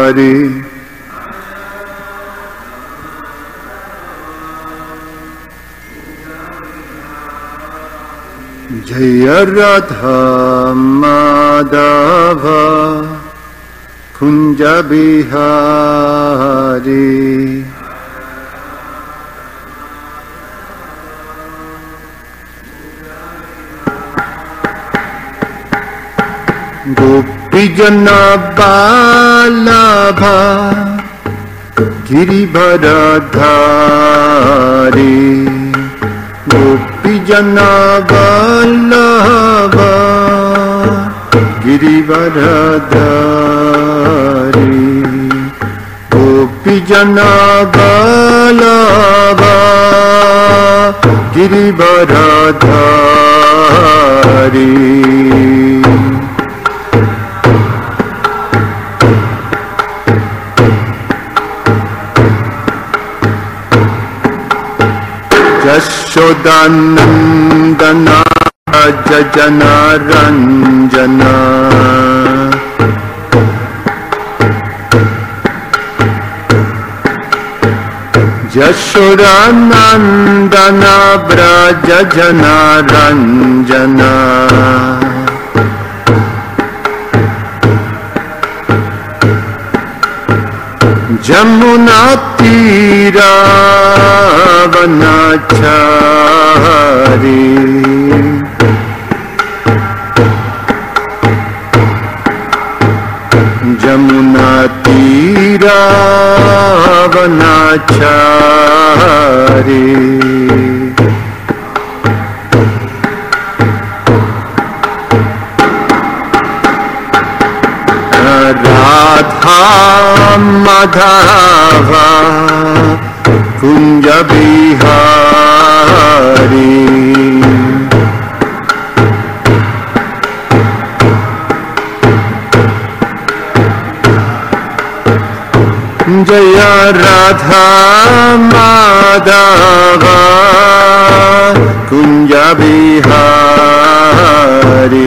जय राधा माधव कुंज बिहारी गोपीजन बालभ गिरिवरधारी गोपीजन वल्लभ गिरिवरधारी गोपीजन वल्लभ गिरिवरधारी यशोदानंदना जजना रंजना यशोदानंदना ब्रज जना रंजना जमुना तीरा वनाचारी जमुना तीरा वनाचारी राधा माधव कुंज बिहारी जय Radha Madhav Kunj Bihari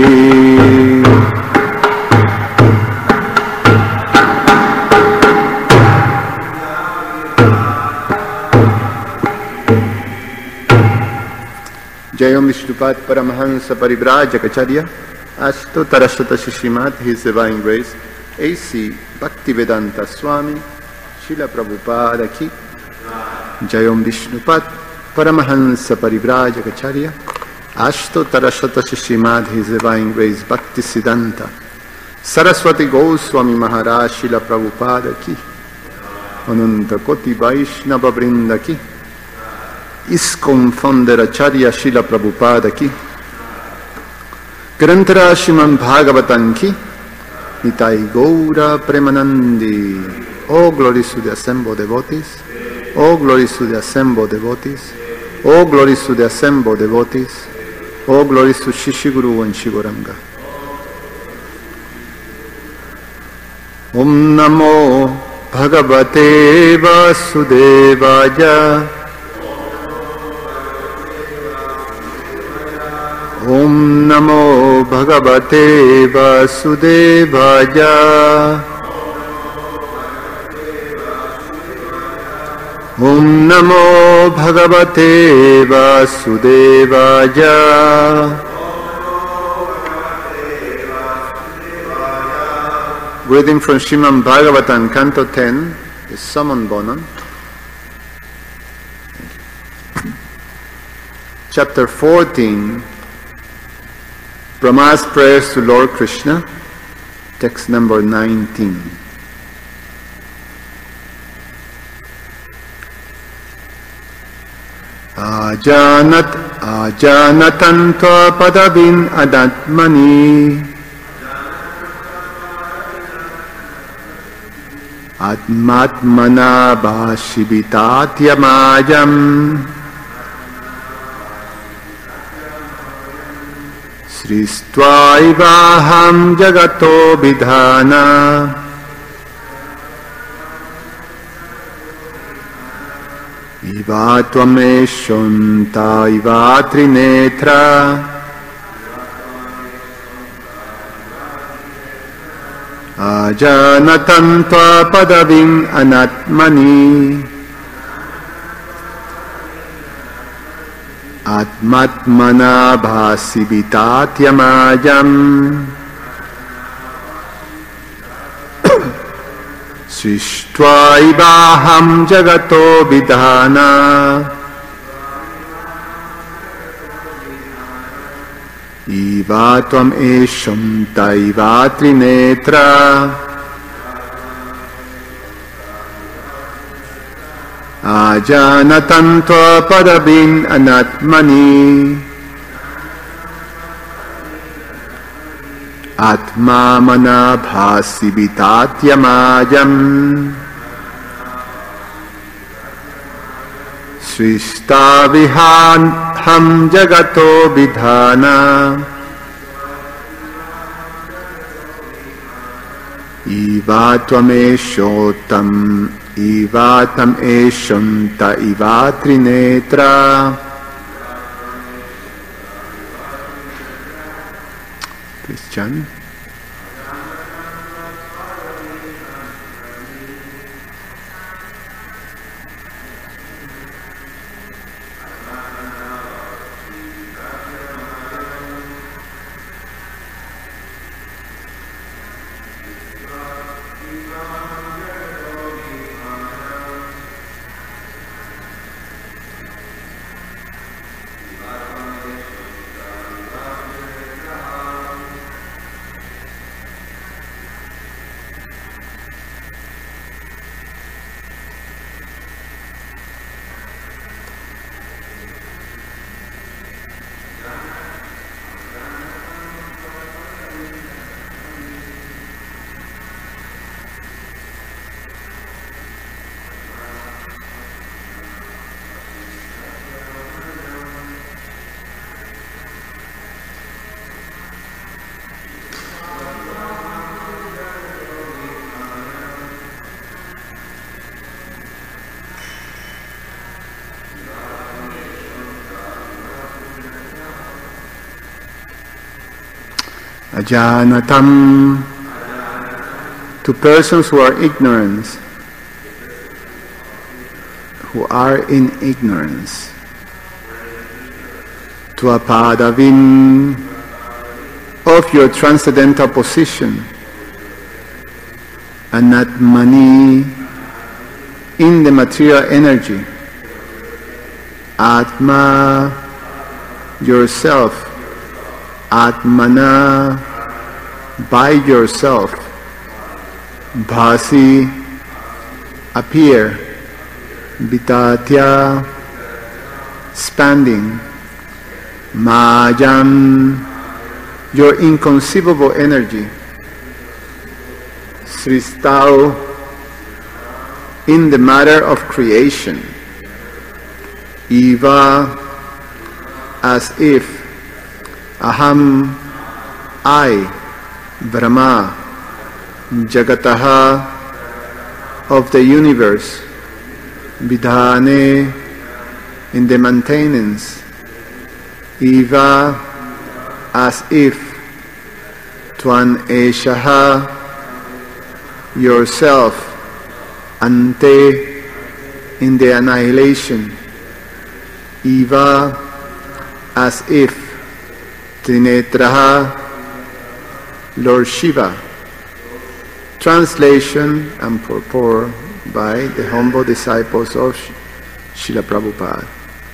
Jayam Vishnupad Paramhans परिव्राजकाचार्य अष्टोत्तरशत Shrimad His Divine Grace A.C. Bhaktivedanta Swami Srila Prabhupada की Jayam Vishnupad Paramhans परिव्राजकाचार्य अष्टोत्तरशत Shrimad His Divine Grace Bhaktisiddhanta Saraswati Goswami Maharaj Srila Prabhupada की अनंत कोटि वैष्णव वृंद की ISKCON founder Acharya Srila Prabhupada ki Grantara Srimad Bhagavatam ki Nitai Gaura Premanandi. All glories to the assembled devotees. All glories to the assembled devotees. All glories to the assembled devotees. All glories to Shishiguru and Shiguranga. Om Namo Bhagavate Vasudevaya. Om Namo Bhagavate Vasudevaya. Om Namo Bhagavate Vasudevaya. Reading from Srimad Bhagavatam, Canto 10, the Summon Bonan. Chapter 14, Brahma's prayers to Lord Krishna, text number 19. Ajanatan tva padavin adatmani atmatmana bhashibitatyamajam Sristvāivāham jagato vidhana Ivatvameshunta ivatrinetra Ajanatantva padavim anatmani Atmatmana bhasibitatyamajam Srishtva ibaham jagato vidhana Ivatvam esham taivatrinetra Ajanatantva padabin anatmani Atma mana bhasibitatyamajam Srista vihanham jagato vidhana Ivatam eshanta ivatrinetra. Please chant. Ajanatam, to persons who are ignorant, who are in ignorance. Tvapadavin, of your transcendental position. Anatmani, in the material energy. Atma, yourself. Atmana, by yourself. Bhasi, appear. Vitatya, expanding. Majam, your inconceivable energy. Sristau, in the matter of creation. Eva, as if. Aham, I, Brahma, Jagataha, of the universe, Vidhane, in the maintenance, Eva, as if, Twan Eshaha, yourself, Ante, in the annihilation, Eva, as if, Trinetraha, Lord Shiva. Translation and purport by the humble disciples of Srila Prabhupada.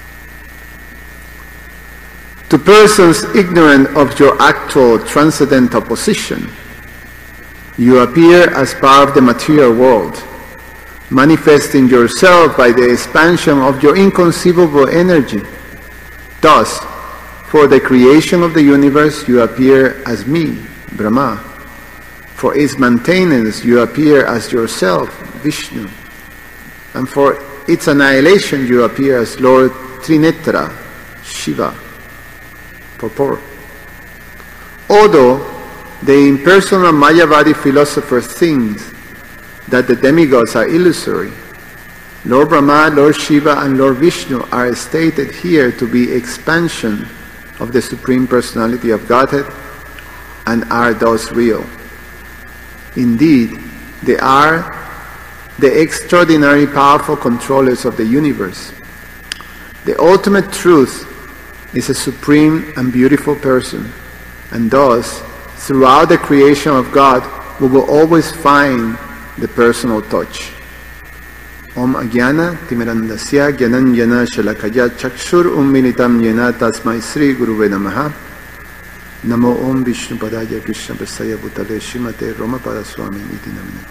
To persons ignorant of your actual transcendental position, you appear as part of the material world, manifesting yourself by the expansion of your inconceivable energy. Thus, for the creation of the universe, you appear as me, Brahma. For its maintenance, you appear as yourself, Vishnu. And for its annihilation, you appear as Lord Trinetra, Shiva. Purport. Although the impersonal Mayavadi philosopher thinks that the demigods are illusory, Lord Brahma, Lord Shiva, and Lord Vishnu are stated here to be expansion of the Supreme Personality of Godhead and are thus real. Indeed, they are the extraordinary powerful controllers of the universe. The ultimate truth is a supreme and beautiful person, and thus, throughout the creation of God, we will always find the personal touch. Om Agyana Timirandasya Gyananjana Shalakaya Chakshur Ummilitam Yena Tasmai Sri Guruve Namaha. Namo Om Vishnu Padaya Krishna Prasaya Bhutale Shrimate Romapada Swami Iti Namine.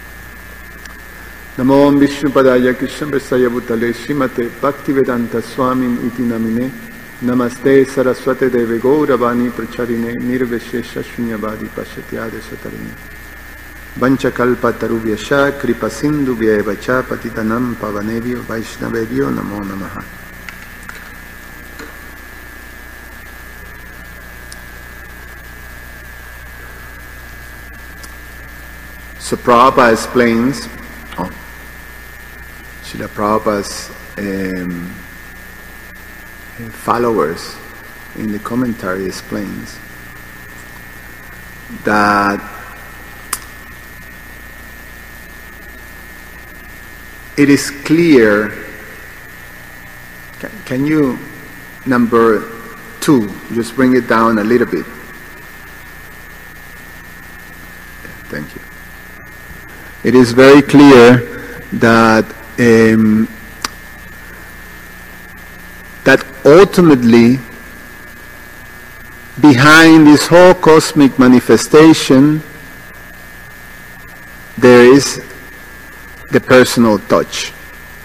Namo Om Vishnu Padaya Krishna Prasaya Bhutale Shrimate Bhaktivedanta Swami Iti Namine. Namaste Saraswate Deve Gauravani Pracharine Nirveshesha Shunyavadi Pashatyade Satarine. Vanchakalpa Tarubhyasha Kripa Sindhu Vyevacha Patitanam Pavanevyo Vaishnavevyo Namo Namaha. So Prabhupada explains, Srila Prabhupada's followers in the commentary explains that it is clear. Can you, number 2, just bring it down a little bit? Thank you. It is very clear that that ultimately, behind this whole cosmic manifestation, there is the personal touch.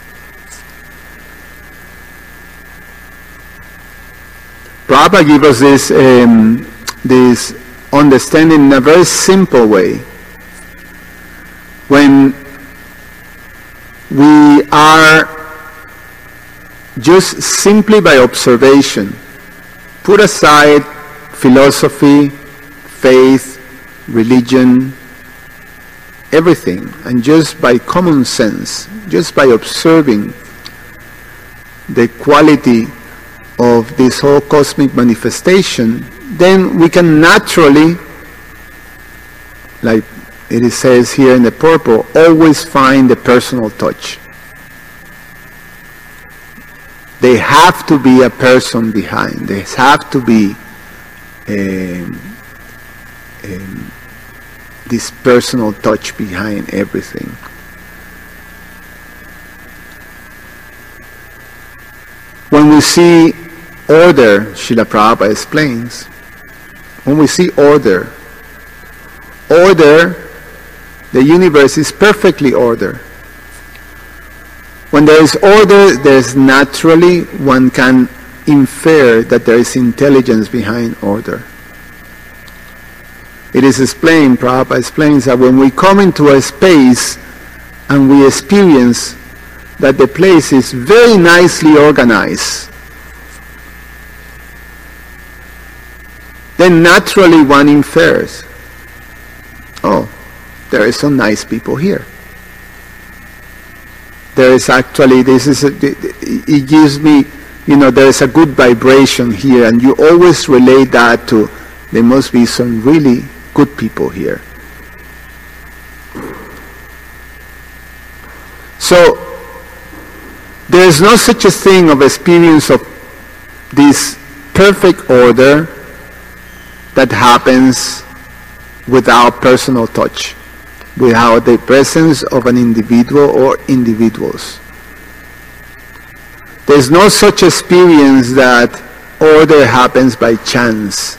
Prabhupada gives us this understanding in a very simple way. When we are just simply by observation, put aside philosophy, faith, religion, everything, and just by common sense, just by observing the quality of this whole cosmic manifestation, then we can naturally, like it says here in the purple, always find the personal touch. There have to be a person behind. There have to be this personal touch behind everything. When we see order, Srila Prabhupada explains, when we see order, the universe is perfectly ordered. When there is order, there's naturally, one can infer that there is intelligence behind order. It is explained, Prabhupada explains, that when we come into a space and we experience that the place is very nicely organized, then naturally one infers, oh, there are some nice people here. There is actually, it gives me, there is a good vibration here, and you always relate that to, there must be some really good people here. So, there is no such a thing of experience of this perfect order that happens without personal touch, without the presence of an individual or individuals. There is no such experience that order happens by chance.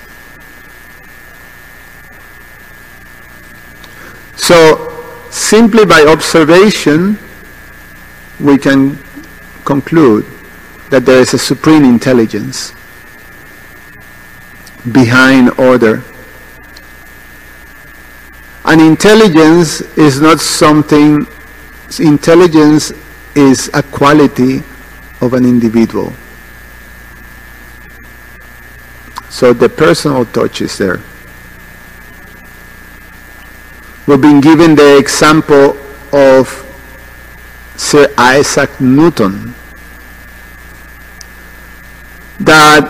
So, simply by observation, we can conclude that there is a supreme intelligence behind order. And intelligence is not something, intelligence is a quality of an individual. So the personal touch is there. We've been given the example of Sir Isaac Newton, that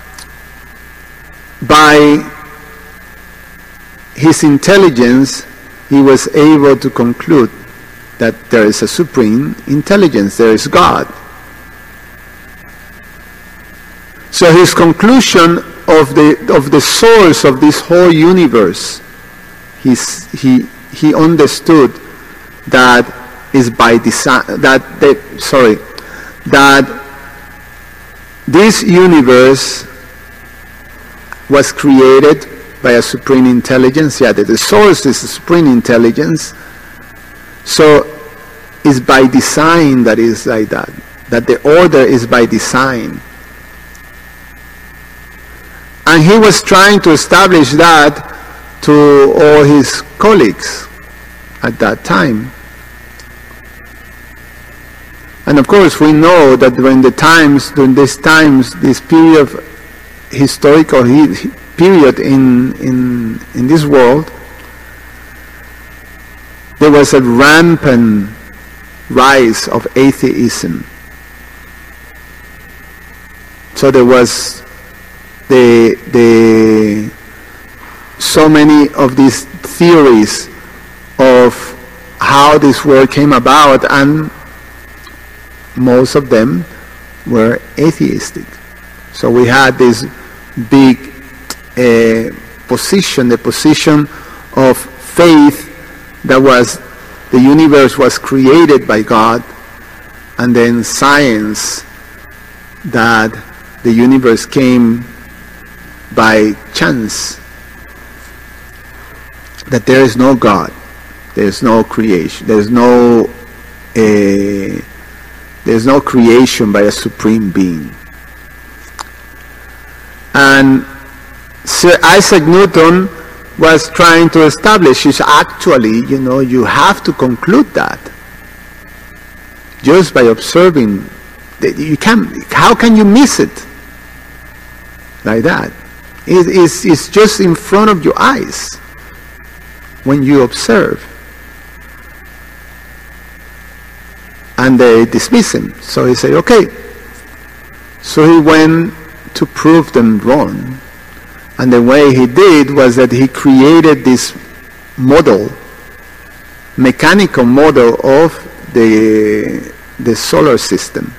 by his intelligence he was able to conclude that there is a supreme intelligence, there is God. So his conclusion of the source of this whole universe, he understood that is by design, that this universe was created by a supreme intelligence. Yeah, that the source is a supreme intelligence. So it's by design that is like that. That the order is by design. And he was trying to establish that to all his colleagues at that time. And of course we know that during this period of historical period in this world, there was a rampant rise of atheism. So there was so many of these theories of how this world came about, and most of them were atheistic. So we had this big position, the position of faith, that was the universe was created by God, and then science, that the universe came by chance, that there is no God, there is no creation, there is no creation by a supreme being. And Sir Isaac Newton was trying to establish is actually, you have to conclude that just by observing. How can you miss it like that? It's just in front of your eyes when you observe. And they dismiss him. So he said, okay. So he went to prove them wrong. And the way he did was that he created this model, mechanical model of the solar system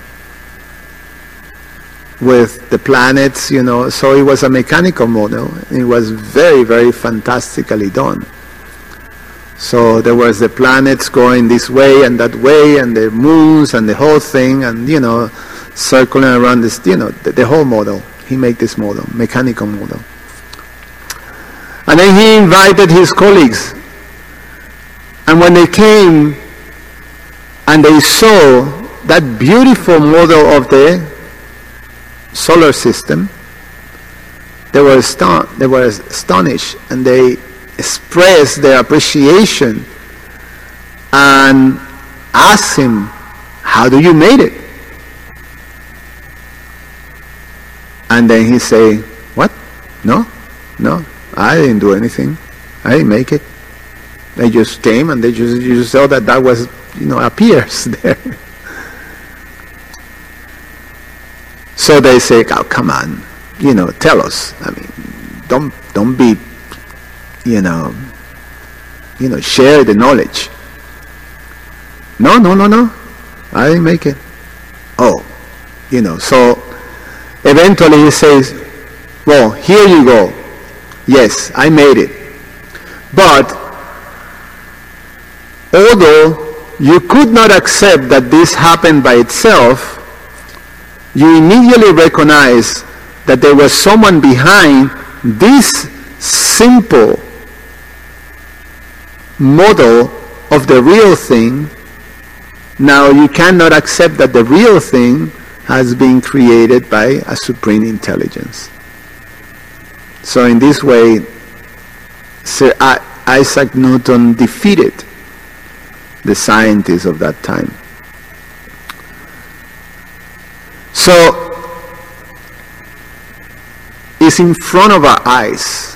with the planets, so it was a mechanical model. It was very, very fantastically done. So there was the planets going this way and that way, and the moons and the whole thing, and circling around this, the whole model. He made this model, mechanical model. And then he invited his colleagues. And when they came and they saw that beautiful model of the solar system, they were astonished, and they expressed their appreciation and asked him, how do you make it? And then he say, what? No, I didn't do anything. I didn't make it. They just came and they just saw that was, appears there. So they say, oh, come on, tell us. I mean, don't be, share the knowledge. No, I didn't make it. Oh, so eventually he says, well, here you go. Yes, I made it. But although you could not accept that this happened by itself, you immediately recognize that there was someone behind this simple model of the real thing. Now you cannot accept that the real thing has been created by a supreme intelligence. So in this way, Sir Isaac Newton defeated the scientists of that time. So it's in front of our eyes.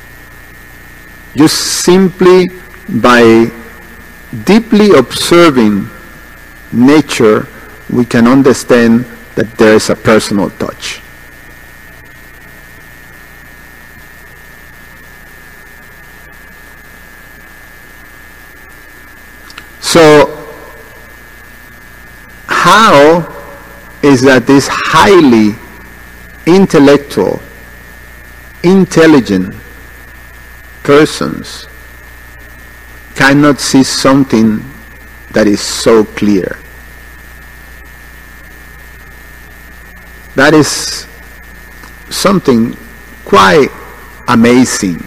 Just simply by deeply observing nature, we can understand that there is a personal touch. So how is that these highly intellectual, intelligent persons cannot see something that is so clear? That is something quite amazing.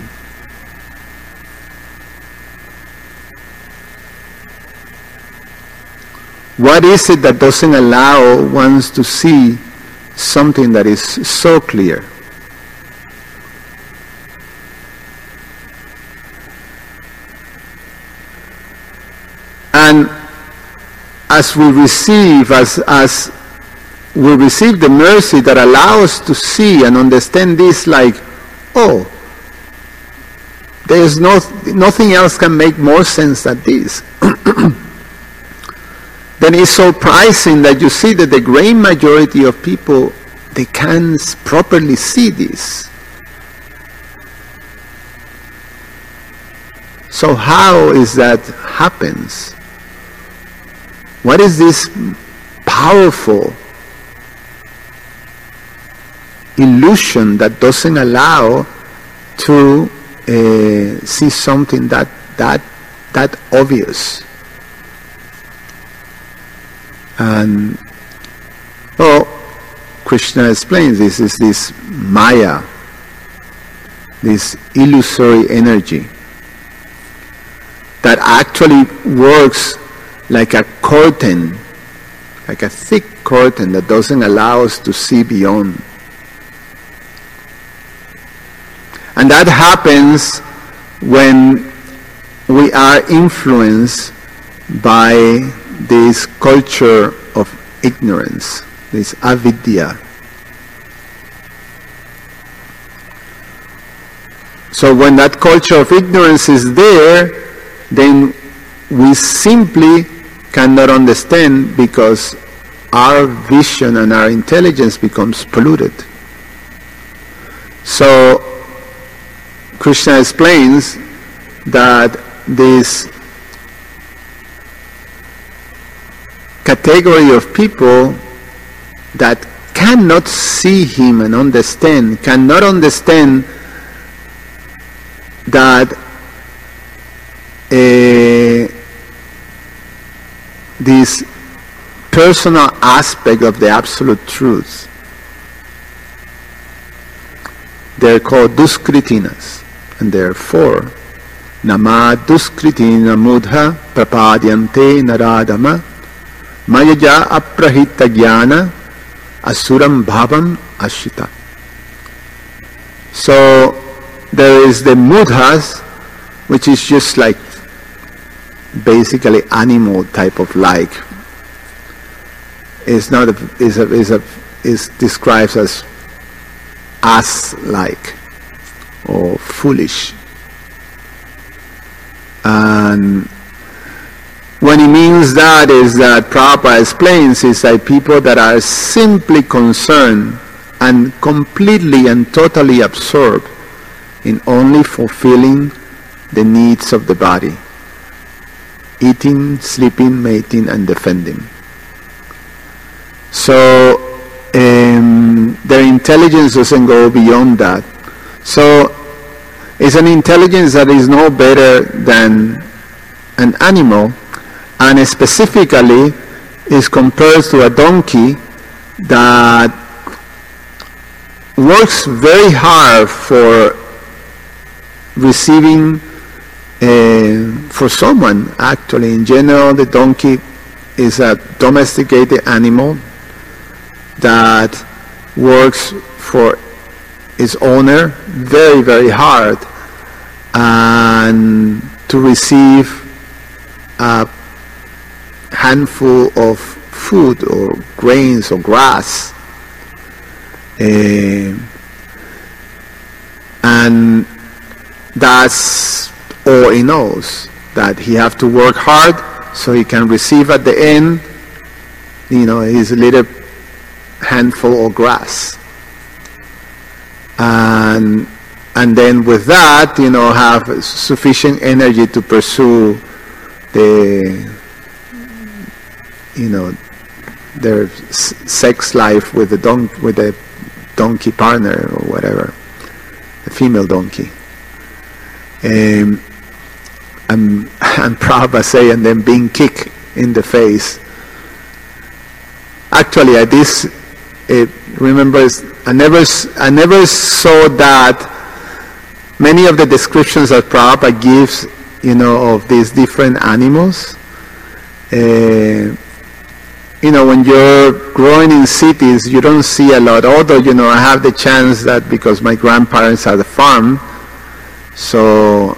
What is it that doesn't allow one to see something that is so clear? And as we receive, as we receive the mercy that allows us to see and understand this, like, oh, there's nothing else can make more sense than this. Then it's surprising that you see that the great majority of people, they can't properly see this. So how is that happens? What is this powerful illusion that doesn't allow to see something that obvious? And Krishna explains this is this Maya, this illusory energy that actually works like a curtain, like a thick curtain that doesn't allow us to see beyond. And that happens when we are influenced by this culture of ignorance, this avidya. So when that culture of ignorance is there, then we simply cannot understand because our vision and our intelligence becomes polluted. So Krishna explains that this category of people that cannot see him and understand, cannot understand that this personal aspect of the absolute truth, they're called duskritinas, and therefore nama duskritina mudha prapadyante naradama mayaja aprahita jnana asuram bhavam ashita. So there is the mudhas, which is just like basically animal type of like. It's not is described as ass-like or foolish. And when he means that is that Prabhupada explains is like people that are simply concerned and completely and totally absorbed in only fulfilling the needs of the body. Eating, sleeping, mating, and defending. So their intelligence doesn't go beyond that. So it's an intelligence that is no better than an animal, and specifically is compared to a donkey that works very hard for receiving for someone. Actually, in general, the donkey is a domesticated animal that works for its owner very, very hard, and to receive a handful of food or grains or grass, and that's all he knows, that he have to work hard so he can receive at the end, his little handful of grass, and then with that, have sufficient energy to pursue the their sex life with the donkey partner or whatever, a female donkey. And Prabhupada say, and then being kicked in the face. Actually, I never saw that many of the descriptions that Prabhupada gives, of these different animals. When you're growing in cities, you don't see a lot. Although, I have the chance that because my grandparents had a farm, so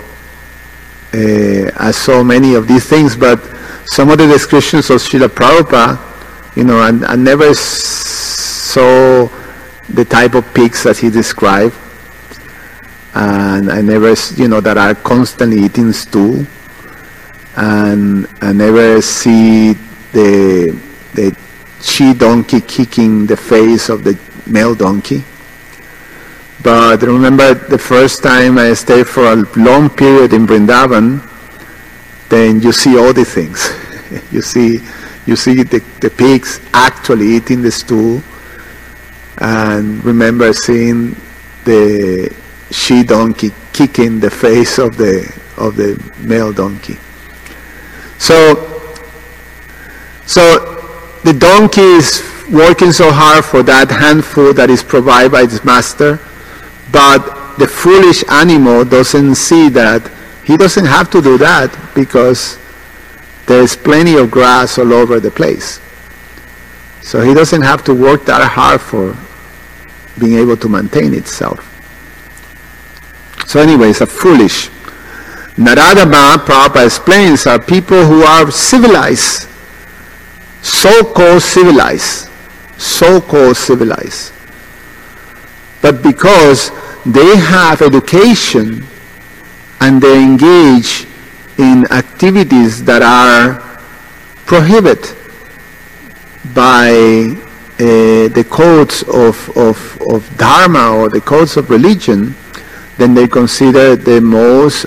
I saw many of these things. But some of the descriptions of Srila Prabhupada, I never saw the type of pigs that he described. And I never, that are constantly eating stool. And I never see the she donkey kicking the face of the male donkey. But remember the first time I stayed for a long period in Vrindavan, then you see all the things. you see the pigs actually eating the stool, and remember seeing the she donkey kicking the face of the male donkey. So the donkey is working so hard for that handful that is provided by its master, but the foolish animal doesn't see that he doesn't have to do that because there is plenty of grass all over the place. So he doesn't have to work that hard for being able to maintain itself. So anyway, it's a foolish. Narada Prabhupada explains are people who are civilized, so-called civilized. But because they have education and they engage in activities that are prohibited by the codes of Dharma or the codes of religion, then they consider the most,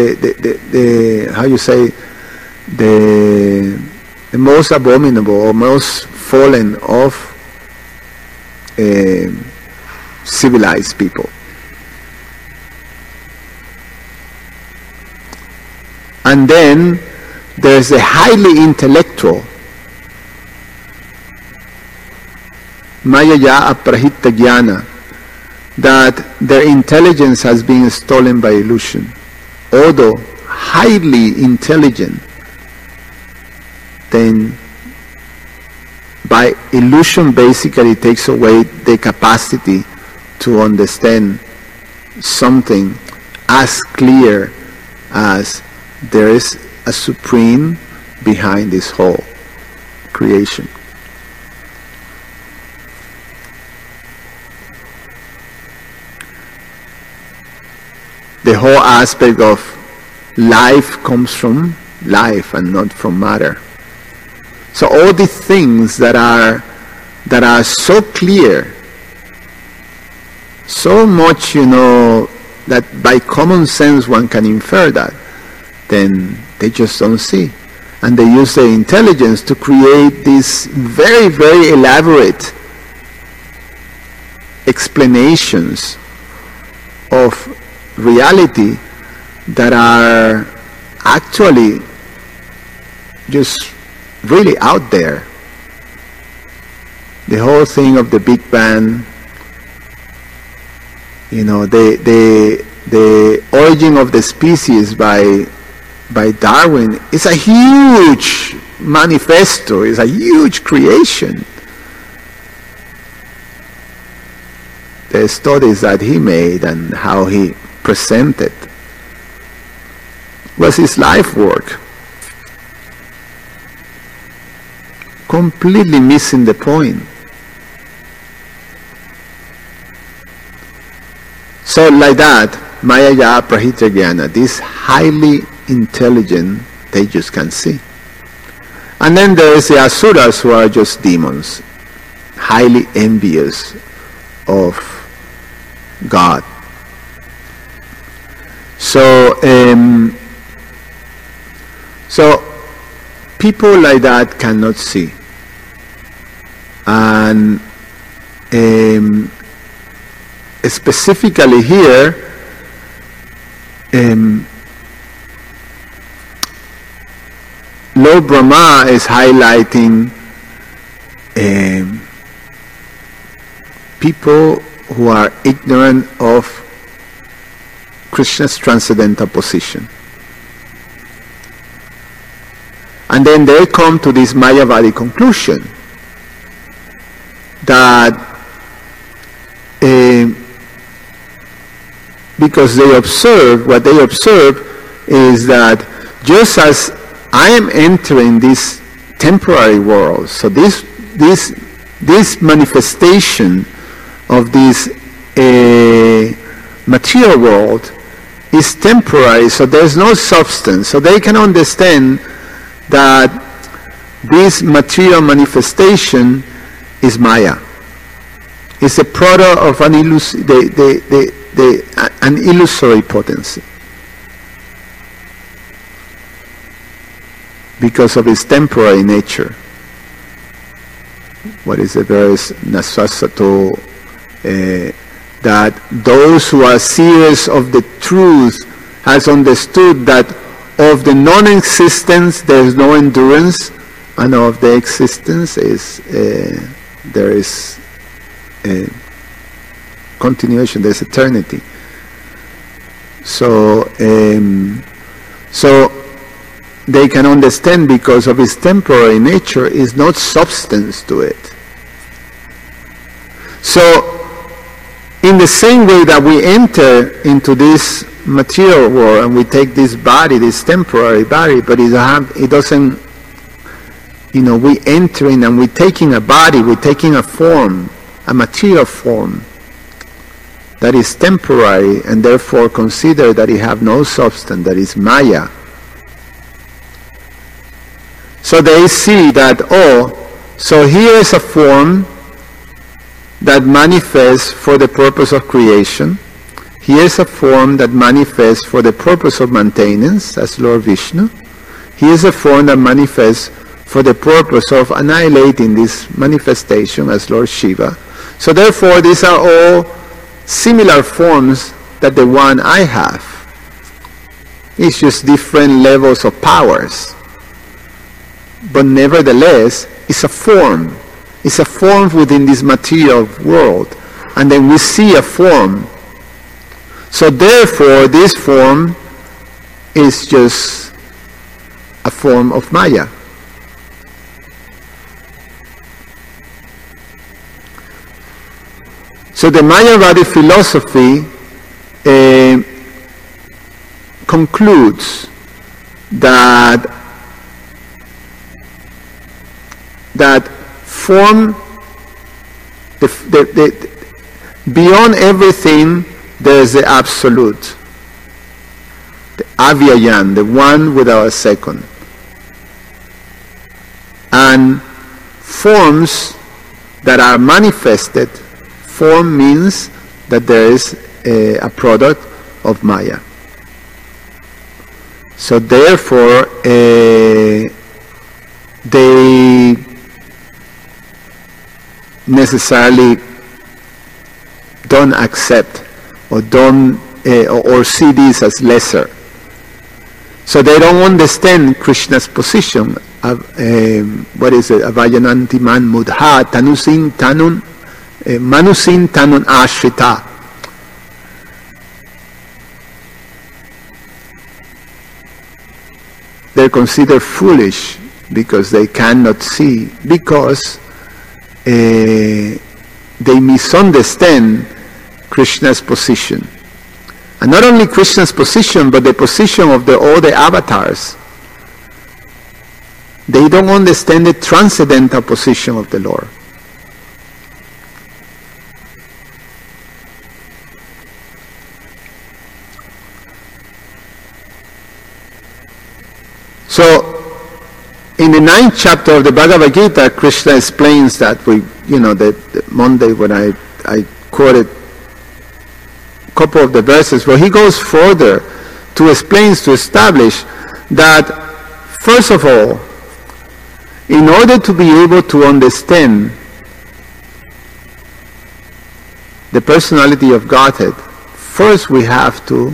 the most abominable or most fallen of civilized people. And then there's a highly intellectual, Mayaya Aprahita Jnana, that their intelligence has been stolen by illusion. Although highly intelligent, then by illusion basically takes away the capacity to understand something as clear as there is a supreme behind this whole creation. The whole aspect of life comes from life and not from matter. So all the things that are so clear, so much, that by common sense one can infer that, then they just don't see. And they use their intelligence to create these very, very elaborate explanations of reality that are actually just really out there. The whole thing of the Big Bang, the origin of the species by Darwin is a huge manifesto, is a huge creation. The studies that he made and how he presented was his life work. Completely missing the point. So like that, Mayaya Aprahita Jnana, this highly intelligent, they just can't see. And then there is the Asuras, who are just demons, highly envious of God. So people like that cannot see. And specifically here, Lord Brahma is highlighting people who are ignorant of Krishna's transcendental position. And then they come to this Mayavadi conclusion that because what they observe is that just as I am entering this temporary world, so this manifestation of this material world is temporary, so there's no substance. So they can understand that this material manifestation is Maya. It's a product of an illusory potency because of its temporary nature. What is the verse? Nasvasato, that those who are seers of the truth has understood that of the non-existence there is no endurance, and of the existence there is continuation, there's eternity. So they can understand because of its temporary nature is not substance to it. So in the same way that we enter into this material world and we take this body, this temporary body, but it doesn't, we enter in and we're taking a body, we're taking a form, a material form that is temporary and therefore consider that it have no substance, that is Maya. So they see that, so here is a form that manifests for the purpose of creation. Here is a form that manifests for the purpose of maintenance, as Lord Vishnu. Here is a form that manifests for the purpose of annihilating this manifestation, as Lord Shiva. So therefore, these are all similar forms that the one I have. It's just different levels of powers. But nevertheless, it's a form. It's a form within this material world. And then we see a form. So therefore, this form is just a form of Maya. So the Mayavadi philosophy concludes that form, beyond everything, there is the absolute, the Avyayan, the one without a second. And forms that are manifested, form means that there is a product of Maya. So therefore, they necessarily don't accept or don't or see this as lesser. So they don't understand Krishna's position. What is it? Avayananti man mudha tanusin tanun manusin tanun ashrita. They're considered foolish because they cannot see, because they misunderstand Krishna's position. And not only Krishna's position, but the position of all the avatars. They don't understand the transcendental position of the Lord. So, in the 9th chapter of the Bhagavad Gita, Krishna explains that the Monday when I quoted a couple of the verses, where he goes further to establish that, first of all, in order to be able to understand the personality of Godhead, first we have to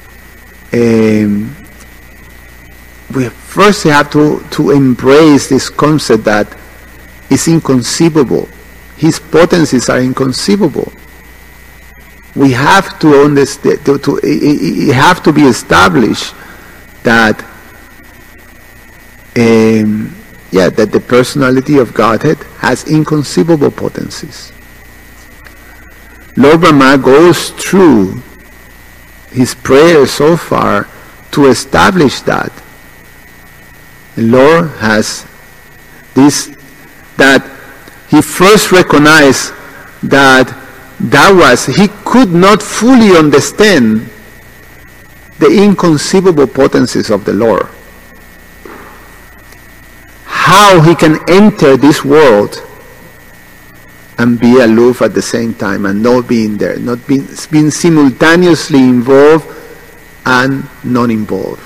embrace this concept that is inconceivable. His potencies are inconceivable. We have to understand, it have to be established that that the personality of Godhead has inconceivable potencies. Lord Brahma goes through his prayer so far to establish that. The Lord has this, that he first recognized that he could not fully understand the inconceivable potencies of the Lord. How he can enter this world and be aloof at the same time and not being there, not being simultaneously involved and non-involved.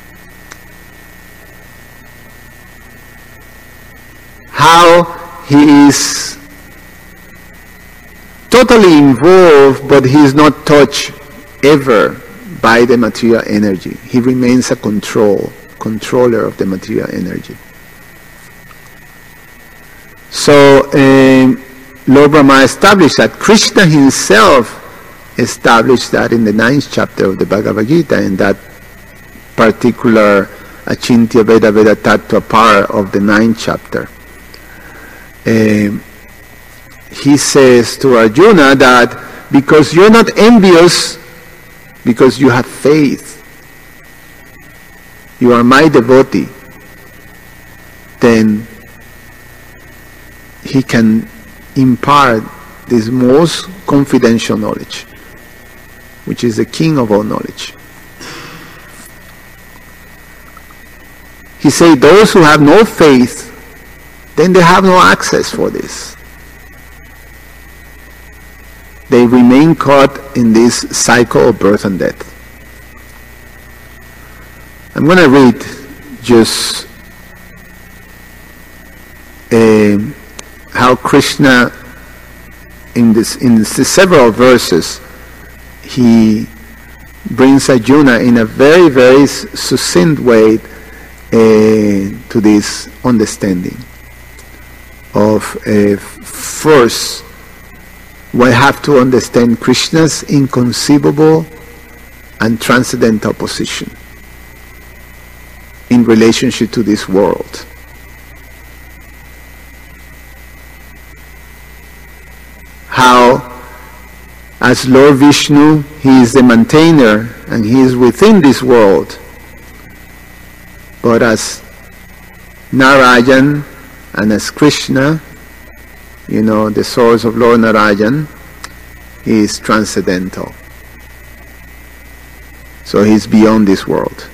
How he is totally involved, but he is not touched ever by the material energy. He remains a controller of the material energy. So Lord Brahma established that. Krishna himself established that in the 9th chapter of the Bhagavad Gita, in that particular Achintya Veda Veda Tattva part of the 9th chapter. He says to Arjuna that because you're not envious, because you have faith, you are my devotee, then he can impart this most confidential knowledge, which is the king of all knowledge. He said those who have no faith, then they have no access for this. They remain caught in this cycle of birth and death. I'm going to read just how Krishna, in several verses, he brings Arjuna in a very, very succinct way to this understanding of first, we have to understand Krishna's inconceivable and transcendental position in relationship to this world. How, as Lord Vishnu, he is the maintainer and he is within this world. But as Narayan and as Krishna, the source of Lord Narayan, he is transcendental. So he is beyond this world.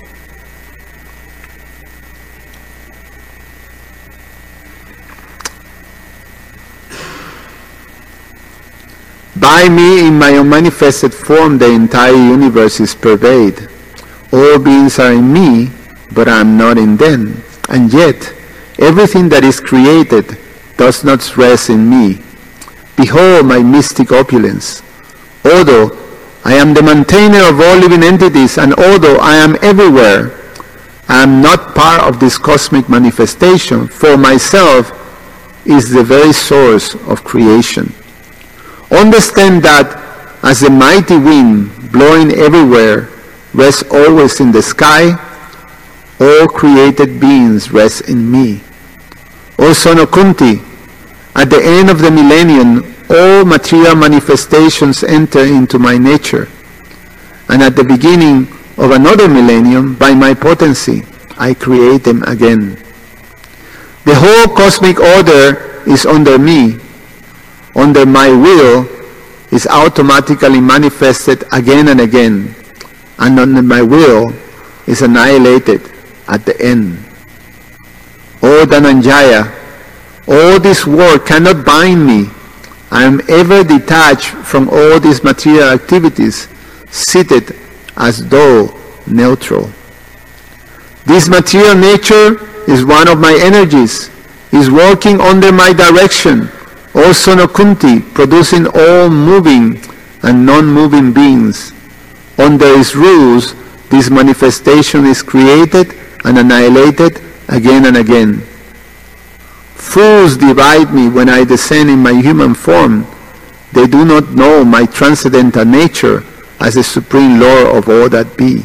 By me, in my unmanifested form, the entire universe is pervaded. All beings are in me, but I am not in them. And yet, everything that is created does not rest in me. Behold my mystic opulence. Although I am the maintainer of all living entities, and although I am everywhere, I am not part of this cosmic manifestation, for myself is the very source of creation. Understand that as the mighty wind blowing everywhere rests always in the sky, all created beings rest in me. O son of Kunti, at the end of the millennium, all material manifestations enter into my nature. And at the beginning of another millennium, by my potency, I create them again. The whole cosmic order is under me. Under my will is automatically manifested again and again, and under my will is annihilated at the end. O Dhananjaya, all this world cannot bind me. I am ever detached from all these material activities, seated as though neutral. This material nature is one of my energies, is working under my direction, O son of Kunti, producing all moving and non-moving beings. Under its rules, this manifestation is created and annihilated again and again. Fools deride me when I descend in my human form. They do not know my transcendental nature as the supreme Lord of all that be.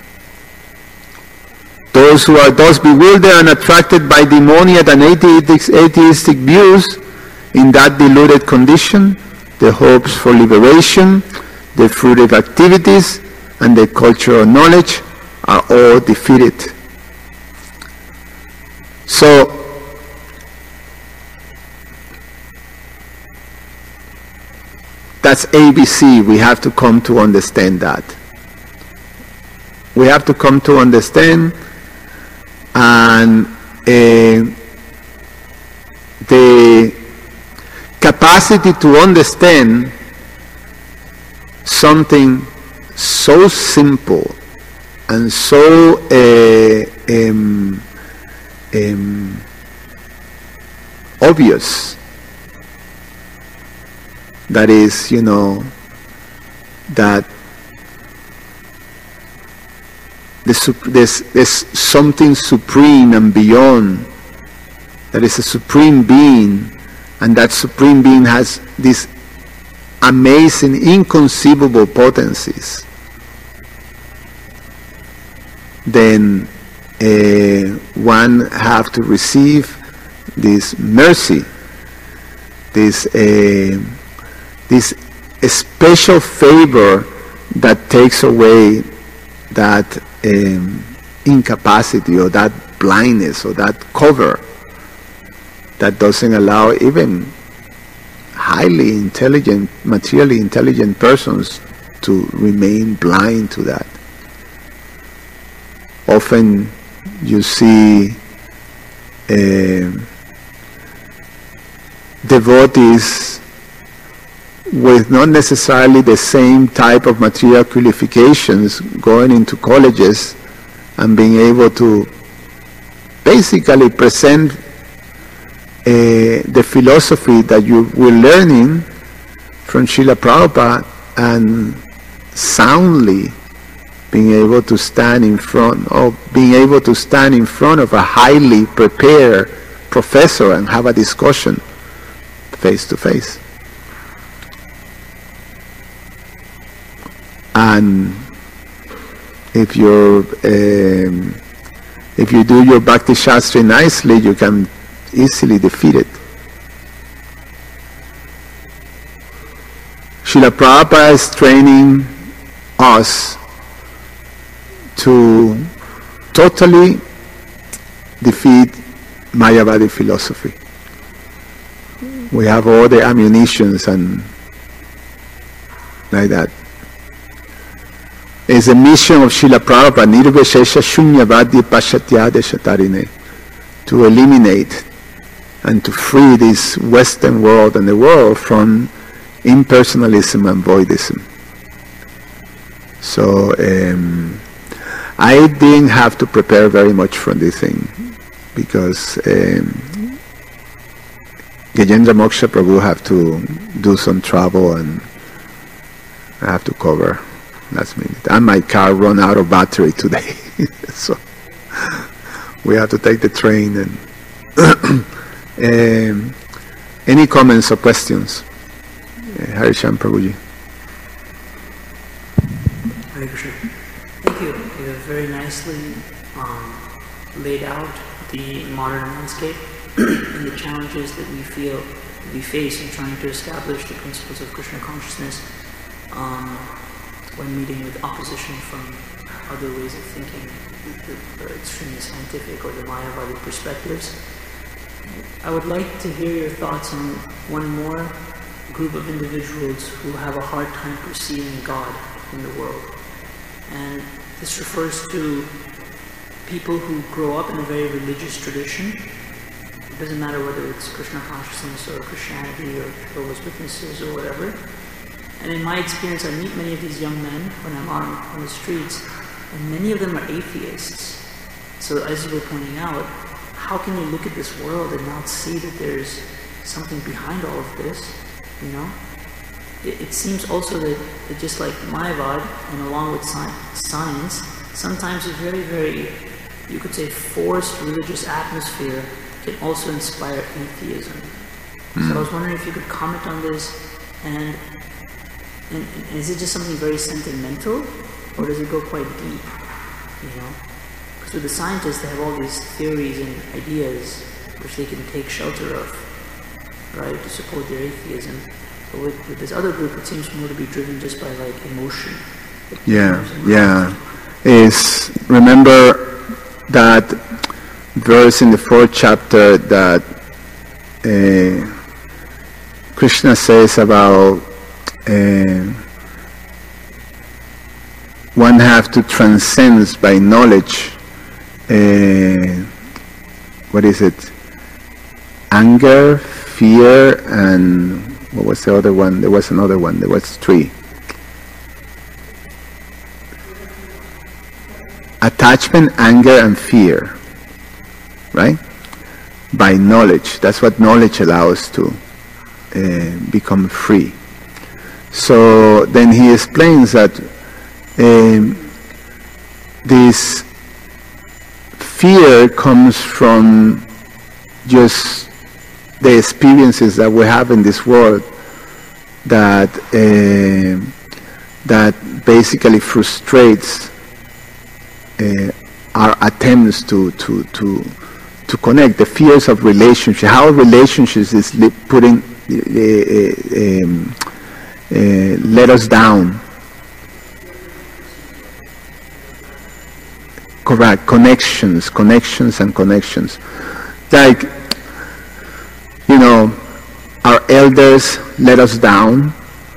Those who are thus bewildered and attracted by demoniac and atheistic views, in that deluded condition, the hopes for liberation, the fruitive activities, and the cultural knowledge are all defeated. So, that's ABC. We have to come to understand that. We have to come to understand, and the capacity to understand something so simple and so obvious, that is, that there's something supreme and beyond, that is a supreme being, and that supreme being has these amazing, inconceivable potencies, then one have to receive this mercy, this special favor that takes away that incapacity or that blindness or that cover that doesn't allow even highly intelligent, materially intelligent persons to remain blind to that. Often you see devotees with not necessarily the same type of material qualifications going into colleges and being able to basically present the philosophy that you were learning from Srila Prabhupada, and soundly being able to stand in front of a highly prepared professor and have a discussion face to face. And if you do your Bhakti Shastri nicely, you can easily defeat it. Srila Prabhupada is training us to totally defeat Mayavadi philosophy. We have all the ammunitions and like that. It's a mission of Srila Prabhupada, Nirvishesha Shunyavadi Pashatyade Shatarine, to eliminate and to free this Western world and the world from impersonalism and voidism. So I didn't have to prepare very much for this thing, because Gajendra Moksha Prabhu have to do some travel and I have to cover last minute. And my car run out of battery today. So we have to take the train. And any comments or questions? Harishan Prabhuji. Hare Krishna. Thank you. You have very nicely laid out the modern landscape and the challenges that we face in trying to establish the principles of Krishna consciousness when meeting with opposition from other ways of thinking, the extremely scientific or the Mayavadi perspectives. I would like to hear your thoughts on one more group of individuals who have a hard time perceiving God in the world. And this refers to people who grow up in a very religious tradition. It doesn't matter whether it's Krishna consciousness or Christianity or Jehovah's Witnesses or whatever. And in my experience, I meet many of these young men when I'm on the streets, and many of them are atheists. So as you were pointing out, how can you look at this world and not see that there's something behind all of this, you know. It seems also that just like Mayavad, and along with science, sometimes a very, very, you could say, forced religious atmosphere can also inspire atheism. So I was wondering if you could comment on this, and is it just something very sentimental, or does it go quite deep, you know? Because with the scientists, they have all these theories and ideas which they can take shelter of, right, to support their atheism. But with this other group, it seems more to be driven just by like emotion. Remember that verse in the 4th chapter that Krishna says about one have to transcend by knowledge. What is it? Anger, fear, and what was the other one? There was another one. There was 3. Attachment, anger, and fear. Right? By knowledge. That's what knowledge allows to become free. So then he explains that this fear comes from just the experiences that we have in this world that basically frustrates our attempts to connect. The fears of relationship, how relationships is putting let us down. Correct. Connections. Like, you know, our elders let us down.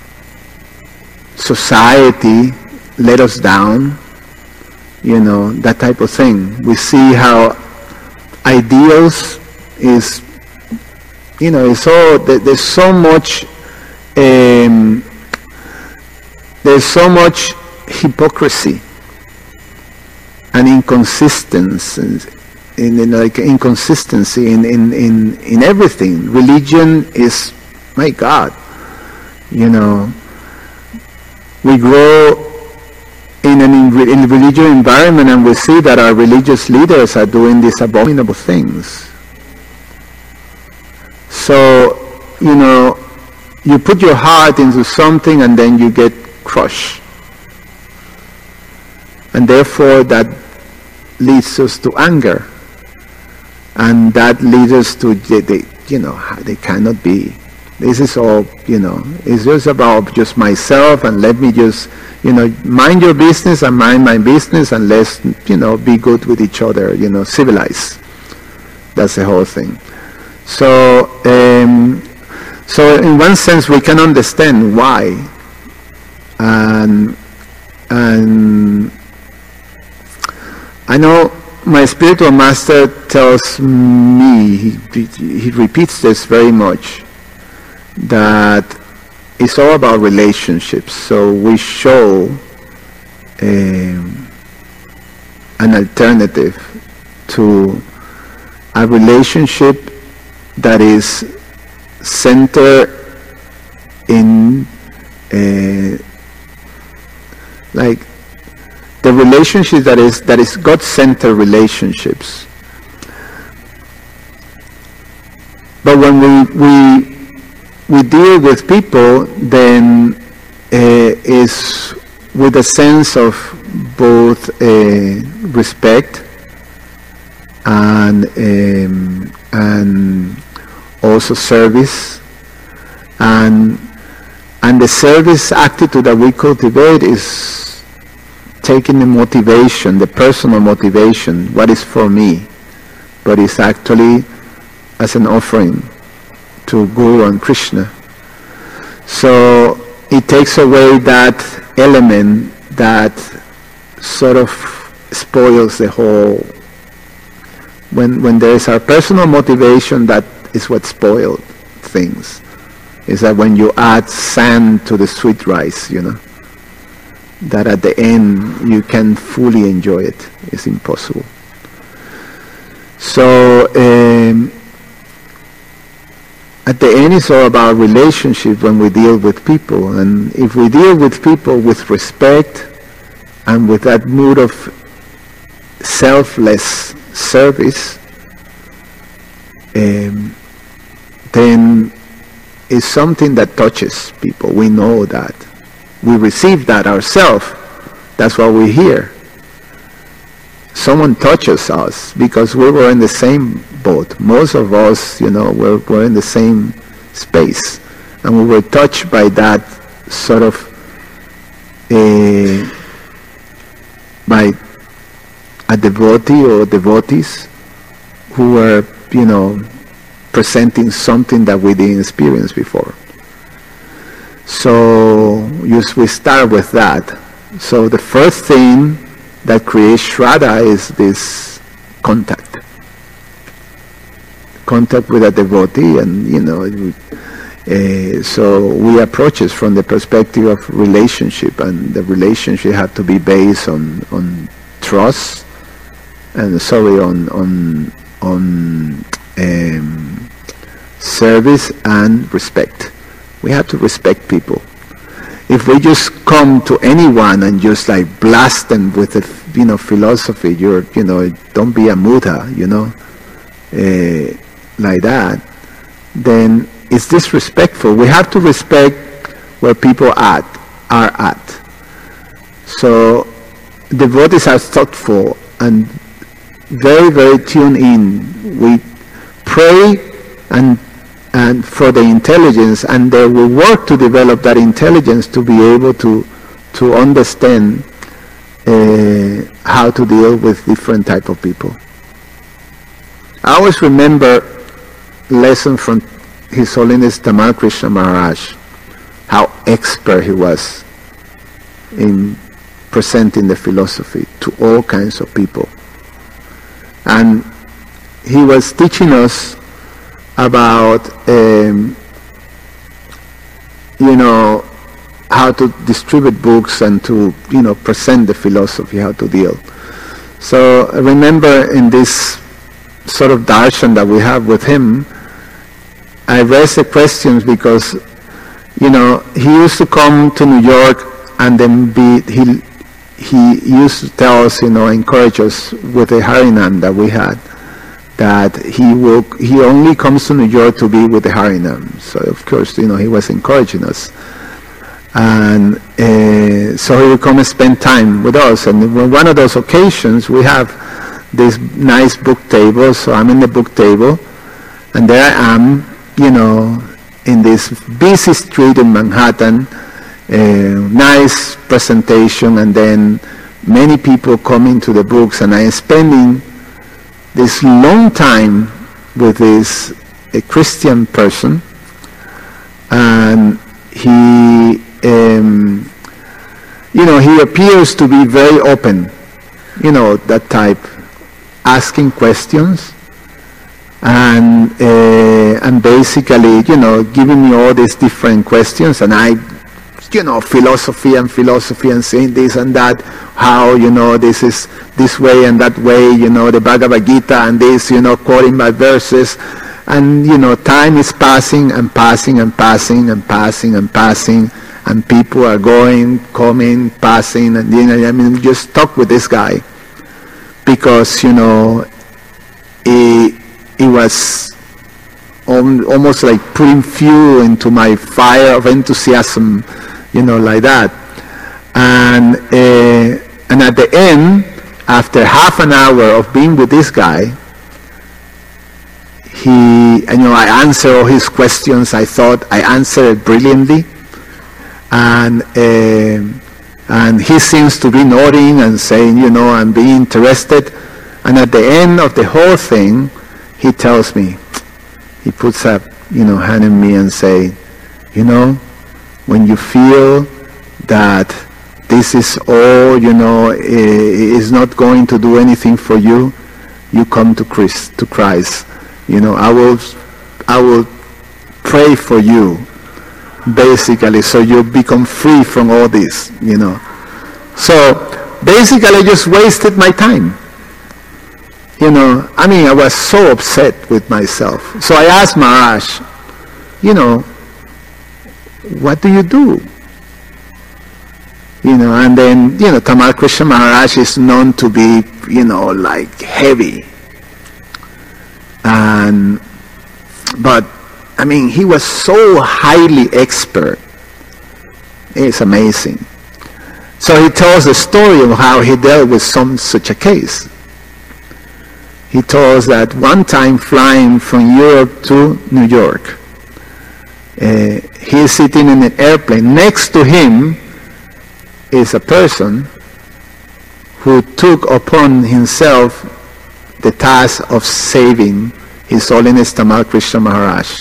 Society let us down. You know, that type of thing. We see how ideals is, you know, it's all, there's so much hypocrisy and inconsistency in everything. Religion is, my God, you know, we grow in a religious environment and we see that our religious leaders are doing these abominable things. So, you know, you put your heart into something and then you get crushed. And therefore that leads us to anger. And that leads us to, they cannot be. This is all, you know, it's just about just myself, and let me just, you know, mind your business and mind my business, and let's, you know, be good with each other, you know, civilize. That's the whole thing. So in one sense we can understand why. And I know my spiritual master tells me, he repeats this very much, that it's all about relationships. So we show an alternative to a relationship that is centered in like the relationship that is God-centered relationships. But when we deal with people, then is with a sense of both respect and also service, and the service attitude that we cultivate is taking the motivation, the personal motivation, what is for me, but it's actually as an offering to Guru and Krishna. So it takes away that element that sort of spoils the whole. When there is our personal motivation, that is what spoiled things. Is that when you add sand to the sweet rice, you know, that at the end you can fully enjoy it. It's impossible. So at the end, it's all about relationship when we deal with people. And if we deal with people with respect and with that mood of selfless service, then it's something that touches people. We know that. We receive that ourselves. That's why we're here. Someone touches us because we were in the same boat. Most of us, were in the same space. And we were touched by that sort of, by a devotee or devotees who were, presenting something that we didn't experience before. So we start with that. So the first thing that creates Shraddha is this contact with a devotee, and so we approach it from the perspective of relationship, and the relationship had to be based on trust, and on service and respect. We have to respect people. If we just come to anyone and just like blast them with a philosophy, don't be a Buddha, like that, then it's disrespectful. We have to respect where people are at. So devotees are thoughtful and very, very tuned in. We pray and for the intelligence, and they will work to develop that intelligence to be able to understand how to deal with different type of people. I always remember a lesson from His Holiness Tamal Krishna Maharaj, how expert he was in presenting the philosophy to all kinds of people. And he was teaching us about how to distribute books and to present the philosophy, how to deal. So I remember in this sort of darshan that we have with him, I raised the questions because he used to come to New York, and then he used to tell us, encourage us with the Harinam that we had, that he only comes to New York to be with the Harinam. So of course, he was encouraging us. And so he would come and spend time with us. And on one of those occasions, we have this nice book table. So I'm in the book table, and there I am, in this busy street in Manhattan, nice presentation, and then many people coming to the books, and I am spending this long time with this a Christian person, and he he appears to be very open, that type, asking questions, and basically giving me all these different questions, and I philosophy and saying this and that, how this is this way and that way, the Bhagavad Gita and this, quoting my verses, and time is passing and passing and passing and passing and passing, and people are going, coming, passing, and just stuck with this guy because he was almost like putting fuel into my fire of enthusiasm, like that. And at the end, after half an hour of being with this guy, I answered all his questions. I thought I answered brilliantly, and he seems to be nodding and saying, I'm being interested. And at the end of the whole thing, he tells me, he puts up, hand in me and say, when you feel that this is all, is not going to do anything for you, you come to Christ. I will pray for you, basically, so you become free from all this, So basically, I just wasted my time. I was so upset with myself. So I asked Maharaj, what do you do? And then, Tamal Krishna Maharaj is known to be, like heavy. But, he was so highly expert. It's amazing. So he tells the story of how he dealt with such a case. He told us that one time flying from Europe to New York, he is sitting in an airplane. Next to him is a person who took upon himself the task of saving His Holiness Tamal Krishna Maharaj.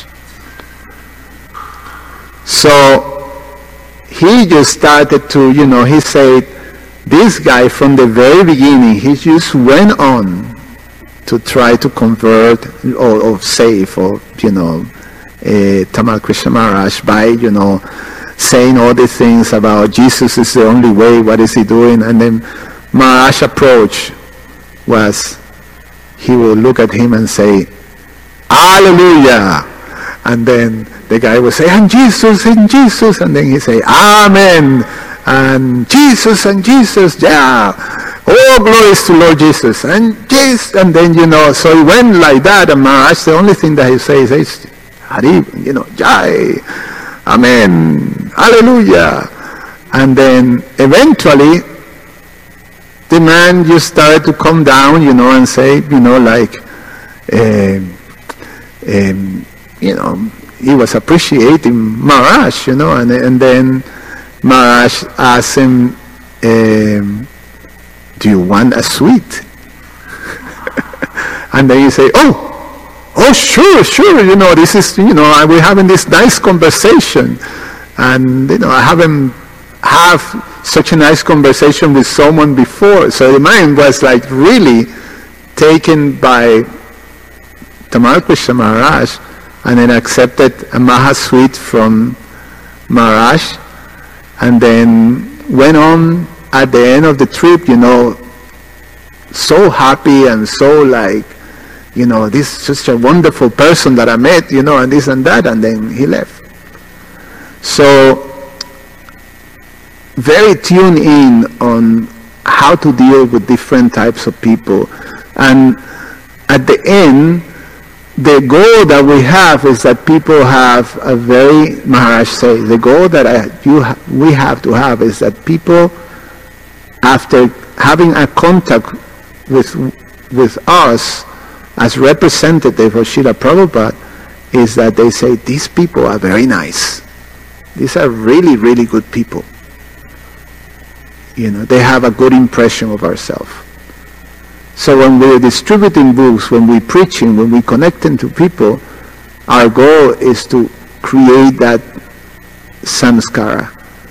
So he just started to, he said, this guy from the very beginning, he just went on to try to convert or save, or, Tamal Krishna Maharaj by, saying all the things about Jesus is the only way, what is he doing? And then Maharaj's approach was, he will look at him and say, Hallelujah! And then the guy will say, and Jesus, and Jesus, and then he say, Amen, and Jesus, yeah, oh, glories to Lord Jesus, and Jesus, and then, so he went like that, and Maharaj, the only thing that he says is, Hari, Jai, Amen, Hallelujah. And then eventually the man just started to come down, and say, he was appreciating Maharaj, and then Maharaj asked him, do you want a sweet? And then he say, oh, sure, this is, we're having this nice conversation, and, I haven't had such a nice conversation with someone before. So the mind was like really taken by Tamal Krishna Maharaj, and then accepted a Mahasweet from Maharaj, and then went on at the end of the trip, so happy and so like, this is such a wonderful person that I met, and this and that, and then he left. So, very tuned in on how to deal with different types of people. And at the end, the goal that we have is that people have a very, Maharaj says, the goal that we have to have is that people, after having a contact with us as representative of Srila Prabhupada, is that they say, these people are very nice. These are really, really good people. They have a good impression of ourselves. So when we're distributing books, when we're preaching, when we're connecting to people, our goal is to create that samskara.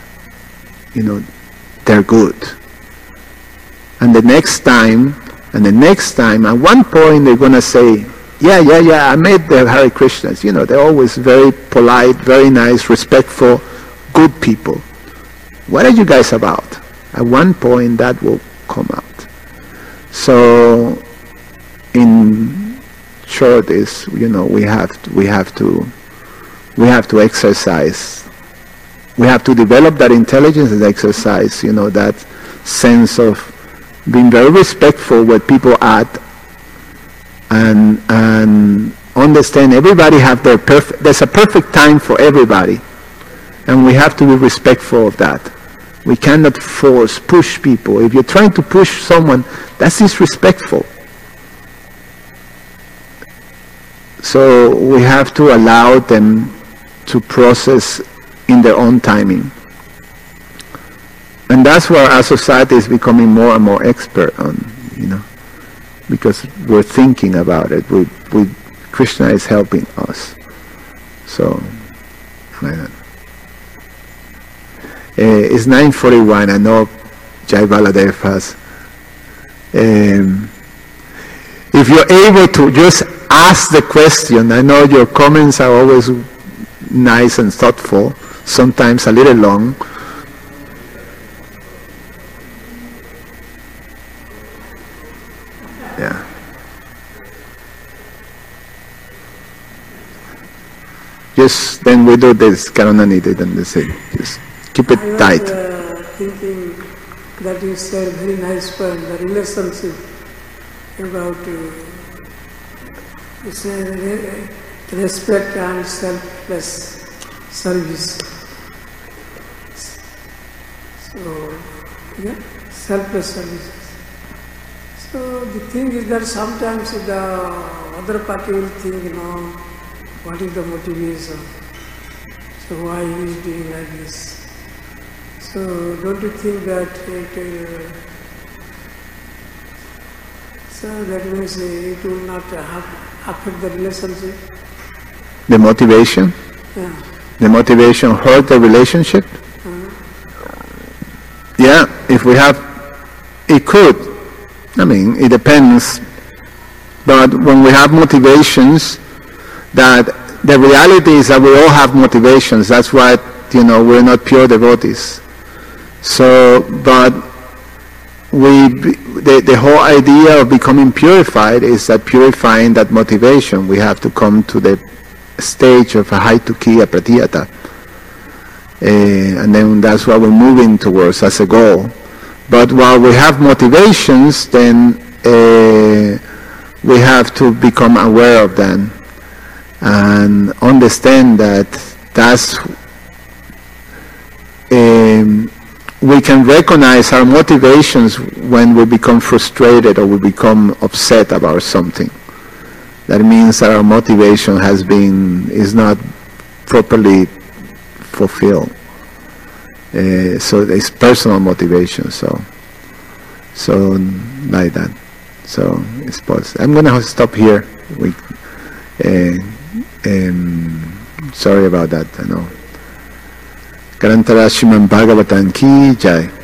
They're good. And the next time, at one point they're going to say, yeah, I met the Hare Krishnas. They're always very polite, very nice, respectful, good people. What are you guys about? At one point that will come out. So, in short, is we have to exercise. We have to develop that intelligence and exercise. That sense of being very respectful where people are, and understand everybody have their perfect. There's a perfect time for everybody, and we have to be respectful of that. We cannot push people. If you're trying to push someone, that's disrespectful. So we have to allow them to process in their own timing. And that's where our society is becoming more and more expert on, because we're thinking about it. Krishna is helping us. So, I don't know. It's 9:41. I know Jai Baladev has. If you're able to just ask the question, I know your comments are always nice and thoughtful, sometimes a little long. Yeah. Just then we do this, Karunanidhi, then they say, just keep it tight. I was thinking that you said very nice point, the relationship about you say respect and selfless service. So, yeah, selfless service. So the thing is that sometimes the other party will think, what is the motivation? So why he is doing like this? So don't you think that so that means it will not affect the relationship? The motivation? Yeah. The motivation hurt the relationship? Yeah, if we have, it could. I mean, it depends. But when we have motivations, that the reality is that we all have motivations. That's why, we're not pure devotees. So, but the whole idea of becoming purified is that purifying that motivation, we have to come to the stage of a Haitukiya Pratyata. And then that's what we're moving towards as a goal. But while we have motivations, then we have to become aware of them and understand that we can recognize our motivations when we become frustrated or we become upset about something. That means that our motivation is not properly fulfilled. So it's personal motivation. So like that. So it's possible. I'm going to stop here. Sorry about that. I know. Karantara Srimad Bhagavatam ki jai.